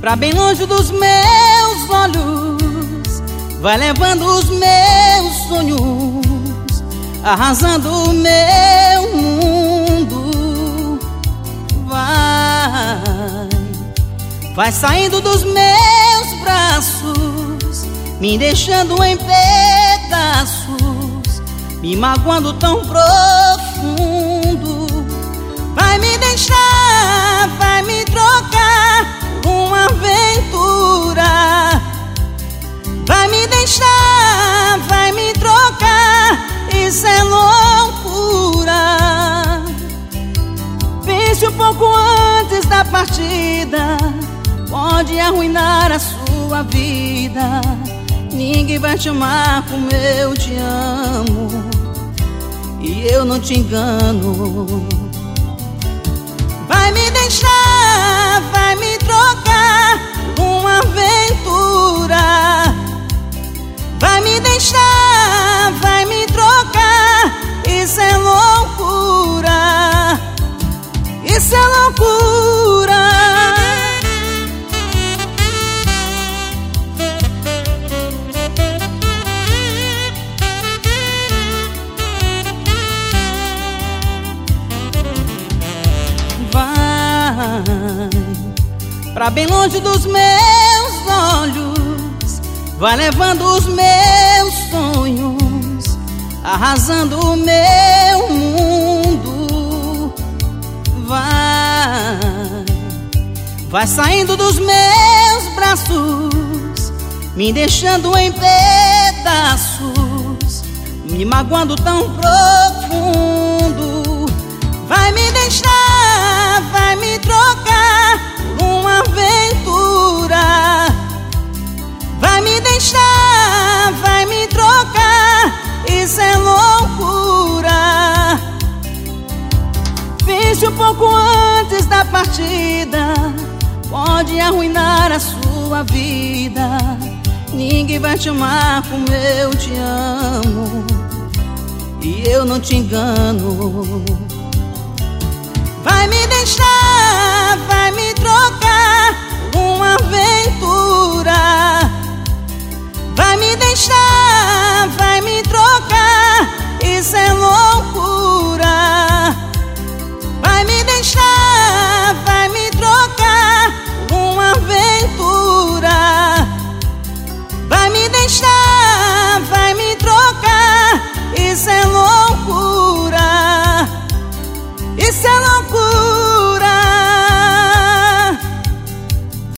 pra bem longe dos meus olhos, vai levando os meus sonhos, arrasando o meu mundo. Vai saindo dos meus braços, me deixando em pedaços, me magoando tão profundo. Vai me deixar, vai me trocar por uma aventura. Vai me deixar, vai me trocar, isso é loucura. Pense um pouco antes da partida, pode arruinar a sua vida. Ninguém vai te amar como eu te amo, e eu não te engano. Vai me deixar, vai me trocar por uma aventura. Vai me deixar, vai me trocar, isso é loucura. Isso é loucura. Pra bem longe dos meus olhos, vai levando os meus sonhos, arrasando o meu mundo. Vai saindo dos meus braços, me deixando em pedaços, me magoando tão profundo. Vai me deixar, vai me trocar por uma aventura. Vai me deixar, vai me trocar, isso é loucura. Pense um pouco antes da partida, pode arruinar a sua vida. Ninguém vai te amar como eu te amo, e eu não te engano. Vai me deixar, vai me trocar por uma aventura. Vai me deixar, vai me trocar, isso é loucura. Vai me deixar, vai me trocar por uma aventura. Vai me deixar, vai me trocar, isso é loucura. Isso é loucura.